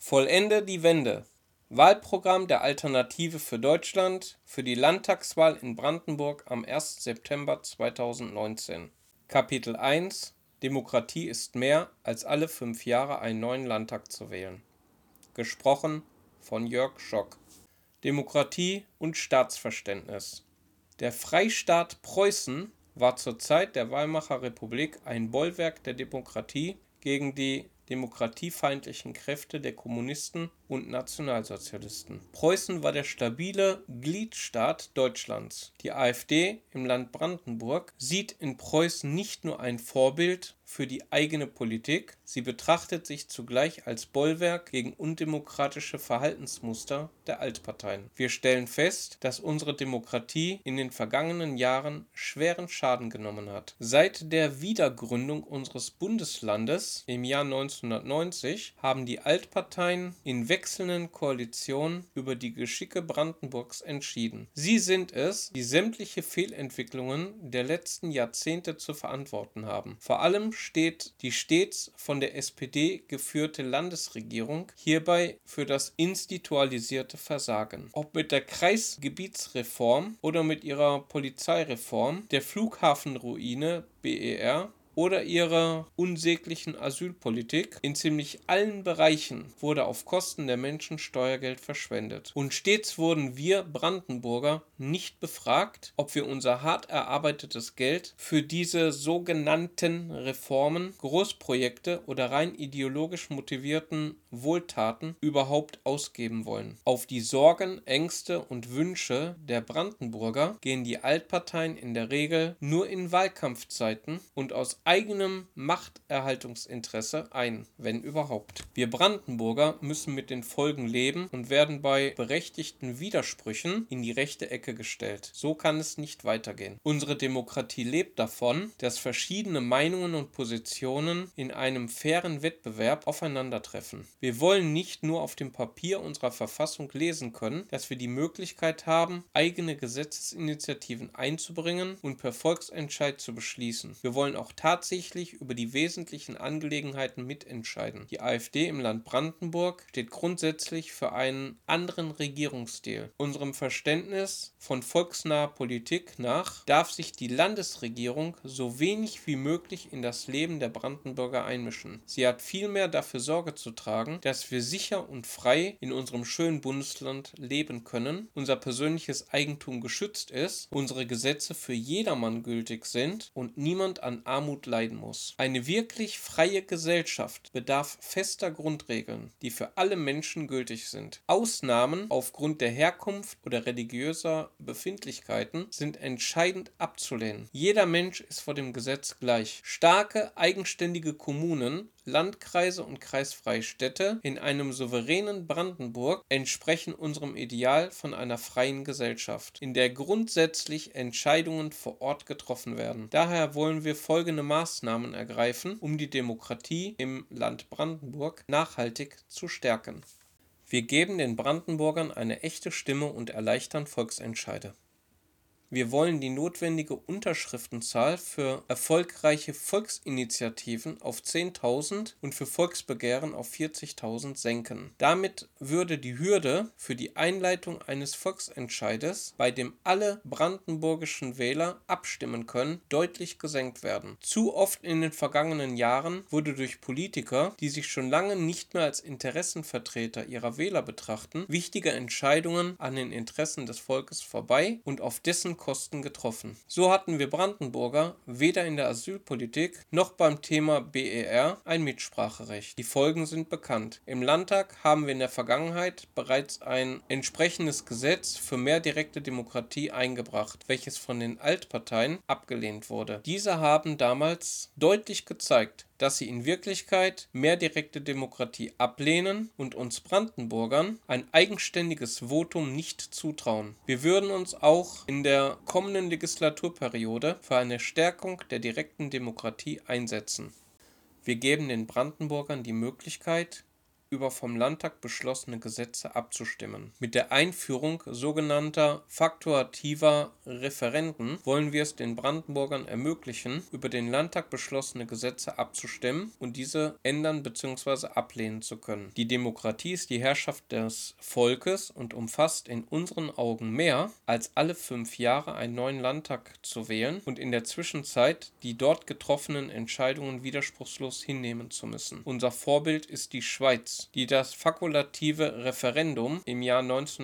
Vollende die Wende. Wahlprogramm der Alternative für Deutschland für die Landtagswahl in Brandenburg am 1. September 2019. Kapitel 1 Demokratie ist mehr, als alle 5 Jahre einen neuen Landtag zu wählen. Gesprochen von Jörg Schock. Demokratie und Staatsverständnis. Der Freistaat Preußen war zur Zeit der Weimarer Republik ein Bollwerk der Demokratie gegen die demokratiefeindlichen Kräfte der Kommunisten und Nationalsozialisten. Preußen war der stabile Gliedstaat Deutschlands. Die AfD im Land Brandenburg sieht in Preußen nicht nur ein Vorbild für die eigene Politik, sie betrachtet sich zugleich als Bollwerk gegen undemokratische Verhaltensmuster der Altparteien. Wir stellen fest, dass unsere Demokratie in den vergangenen Jahren schweren Schaden genommen hat. Seit der Wiedergründung unseres Bundeslandes im Jahr 1990 haben die Altparteien in wechselnden Koalitionen über die Geschicke Brandenburgs entschieden. Sie sind es, die sämtliche Fehlentwicklungen der letzten Jahrzehnte zu verantworten haben. Vor allem steht die stets von der SPD geführte Landesregierung hierbei für das institualisierte Versagen. Ob mit der Kreisgebietsreform oder mit ihrer Polizeireform, der Flughafenruine BER oder ihrer unsäglichen Asylpolitik, in ziemlich allen Bereichen wurde auf Kosten der Menschen Steuergeld verschwendet. Und stets wurden wir Brandenburger nicht befragt, ob wir unser hart erarbeitetes Geld für diese sogenannten Reformen, Großprojekte oder rein ideologisch motivierten Wohltaten überhaupt ausgeben wollen. Auf die Sorgen, Ängste und Wünsche der Brandenburger gehen die Altparteien in der Regel nur in Wahlkampfzeiten und aus eigenem Machterhaltungsinteresse ein, wenn überhaupt. Wir Brandenburger müssen mit den Folgen leben und werden bei berechtigten Widersprüchen in die rechte Ecke gestellt. So kann es nicht weitergehen. Unsere Demokratie lebt davon, dass verschiedene Meinungen und Positionen in einem fairen Wettbewerb aufeinandertreffen. Wir wollen nicht nur auf dem Papier unserer Verfassung lesen können, dass wir die Möglichkeit haben, eigene Gesetzesinitiativen einzubringen und per Volksentscheid zu beschließen. Wir wollen auch tatsächlich über die wesentlichen Angelegenheiten mitentscheiden. Die AfD im Land Brandenburg steht grundsätzlich für einen anderen Regierungsstil. Unserem Verständnis von volksnaher Politik nach darf sich die Landesregierung so wenig wie möglich in das Leben der Brandenburger einmischen. Sie hat vielmehr dafür Sorge zu tragen, dass wir sicher und frei in unserem schönen Bundesland leben können, unser persönliches Eigentum geschützt ist, unsere Gesetze für jedermann gültig sind und niemand an Armut leiden muss. Eine wirklich freie Gesellschaft bedarf fester Grundregeln, die für alle Menschen gültig sind. Ausnahmen aufgrund der Herkunft oder religiöser Befindlichkeiten sind entscheidend abzulehnen. Jeder Mensch ist vor dem Gesetz gleich. Starke, eigenständige Kommunen, Landkreise und kreisfreie Städte in einem souveränen Brandenburg entsprechen unserem Ideal von einer freien Gesellschaft, in der grundsätzlich Entscheidungen vor Ort getroffen werden. Daher wollen wir folgende Maßnahmen ergreifen, um die Demokratie im Land Brandenburg nachhaltig zu stärken. Wir geben den Brandenburgern eine echte Stimme und erleichtern Volksentscheide. Wir wollen die notwendige Unterschriftenzahl für erfolgreiche Volksinitiativen auf 10.000 und für Volksbegehren auf 40.000 senken. Damit würde die Hürde für die Einleitung eines Volksentscheides, bei dem alle brandenburgischen Wähler abstimmen können, deutlich gesenkt werden. Zu oft in den vergangenen Jahren wurde durch Politiker, die sich schon lange nicht mehr als Interessenvertreter ihrer Wähler betrachten, wichtige Entscheidungen an den Interessen des Volkes vorbei und auf dessen Kosten getroffen. So hatten wir Brandenburger weder in der Asylpolitik noch beim Thema BER ein Mitspracherecht. Die Folgen sind bekannt. Im Landtag haben wir in der Vergangenheit bereits ein entsprechendes Gesetz für mehr direkte Demokratie eingebracht, welches von den Altparteien abgelehnt wurde. Diese haben damals deutlich gezeigt, dass sie in Wirklichkeit mehr direkte Demokratie ablehnen und uns Brandenburgern ein eigenständiges Votum nicht zutrauen. Wir würden uns auch in der kommenden Legislaturperiode für eine Stärkung der direkten Demokratie einsetzen. Wir geben den Brandenburgern die Möglichkeit, über vom Landtag beschlossene Gesetze abzustimmen. Mit der Einführung sogenannter fakultativer Referenden wollen wir es den Brandenburgern ermöglichen, über den Landtag beschlossene Gesetze abzustimmen und diese ändern bzw. ablehnen zu können. Die Demokratie ist die Herrschaft des Volkes und umfasst in unseren Augen mehr, als alle 5 Jahre einen neuen Landtag zu wählen und in der Zwischenzeit die dort getroffenen Entscheidungen widerspruchslos hinnehmen zu müssen. Unser Vorbild ist die Schweiz, die das fakultative Referendum im Jahr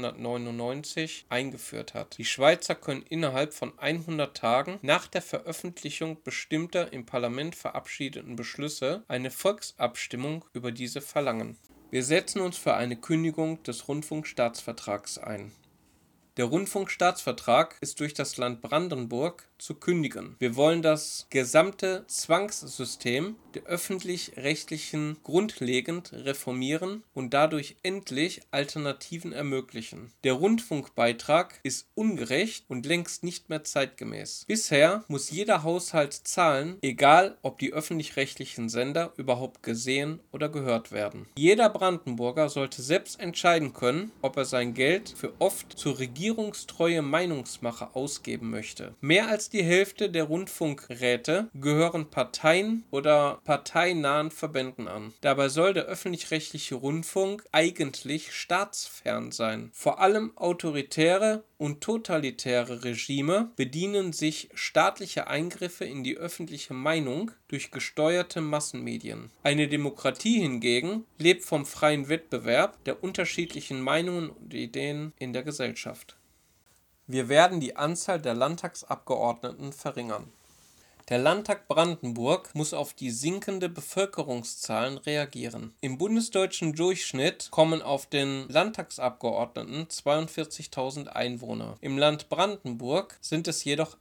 1999 eingeführt hat. Die Schweizer können innerhalb von 100 Tagen nach der Veröffentlichung bestimmter im Parlament verabschiedeten Beschlüsse eine Volksabstimmung über diese verlangen. Wir setzen uns für eine Kündigung des Rundfunkstaatsvertrags ein. Der Rundfunkstaatsvertrag ist durch das Land Brandenburg zu kündigen. Wir wollen das gesamte Zwangssystem der öffentlich-rechtlichen grundlegend reformieren und dadurch endlich Alternativen ermöglichen. Der Rundfunkbeitrag ist ungerecht und längst nicht mehr zeitgemäß. Bisher muss jeder Haushalt zahlen, egal ob die öffentlich-rechtlichen Sender überhaupt gesehen oder gehört werden. Jeder Brandenburger sollte selbst entscheiden können, ob er sein Geld für oft zur regierungstreue Meinungsmache ausgeben möchte. Mehr als die Hälfte der Rundfunkräte gehören Parteien oder parteinahen Verbänden an. Dabei soll der öffentlich-rechtliche Rundfunk eigentlich staatsfern sein. Vor allem autoritäre und totalitäre Regime bedienen sich staatlicher Eingriffe in die öffentliche Meinung durch gesteuerte Massenmedien. Eine Demokratie hingegen lebt vom freien Wettbewerb der unterschiedlichen Meinungen und Ideen in der Gesellschaft. Wir werden die Anzahl der Landtagsabgeordneten verringern. Der Landtag Brandenburg muss auf die sinkende Bevölkerungszahlen reagieren. Im bundesdeutschen Durchschnitt kommen auf den Landtagsabgeordneten 42.000 Einwohner. Im Land Brandenburg sind es jedoch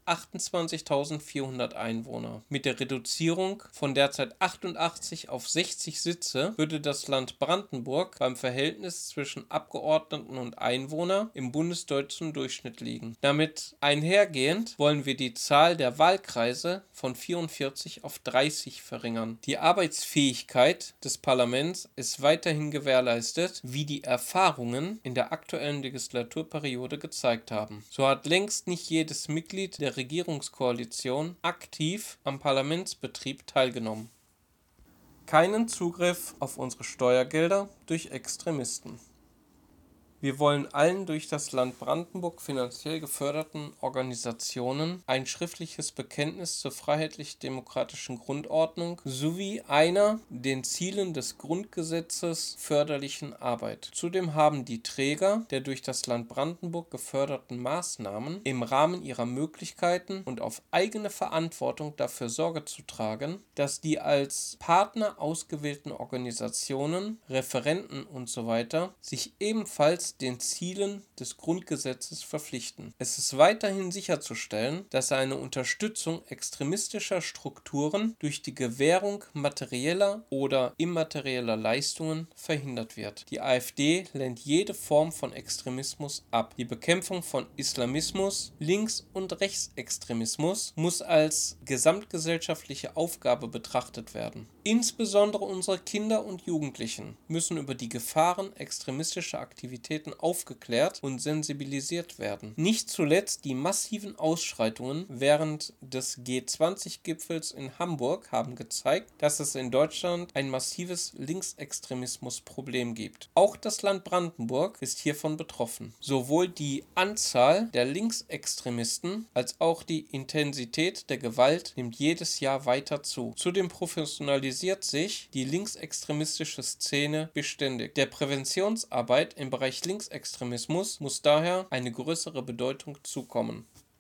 28.400 Einwohner. Mit der Reduzierung von derzeit 88 auf 60 Sitze würde das Land Brandenburg beim Verhältnis zwischen Abgeordneten und Einwohner im bundesdeutschen Durchschnitt liegen. Damit einhergehend wollen wir die Zahl der Wahlkreise von 44 auf 30 verringern. Die Arbeitsfähigkeit des Parlaments ist weiterhin gewährleistet, wie die Erfahrungen in der aktuellen Legislaturperiode gezeigt haben. So hat längst nicht jedes Mitglied der Regierungskoalition aktiv am Parlamentsbetrieb teilgenommen. Keinen Zugriff auf unsere Steuergelder durch Extremisten. Wir wollen allen durch das Land Brandenburg finanziell geförderten Organisationen ein schriftliches Bekenntnis zur freiheitlich-demokratischen Grundordnung sowie einer den Zielen des Grundgesetzes förderlichen Arbeit. Zudem haben die Träger der durch das Land Brandenburg geförderten Maßnahmen im Rahmen ihrer Möglichkeiten und auf eigene Verantwortung dafür Sorge zu tragen, dass die als Partner ausgewählten Organisationen, Referenten usw. sich ebenfalls den Zielen des Grundgesetzes verpflichten. Es ist weiterhin sicherzustellen, dass eine Unterstützung extremistischer Strukturen durch die Gewährung materieller oder immaterieller Leistungen verhindert wird. Die AfD lehnt jede Form von Extremismus ab. Die Bekämpfung von Islamismus, Links- und Rechtsextremismus muss als gesamtgesellschaftliche Aufgabe betrachtet werden. Insbesondere unsere Kinder und Jugendlichen müssen über die Gefahren extremistischer Aktivitäten aufgeklärt und sensibilisiert werden. Nicht zuletzt die massiven Ausschreitungen während des G20-Gipfels in Hamburg haben gezeigt, dass es in Deutschland ein massives Linksextremismus-Problem gibt. Auch das Land Brandenburg ist hiervon betroffen. Sowohl die Anzahl der Linksextremisten als auch die Intensität der Gewalt nimmt jedes Jahr weiter zu. Zudem professionalisiert sich die linksextremistische Szene beständig. Der Präventionsarbeit im Bereich Linksextremismus muss daher eine größere Bedeutung zukommen.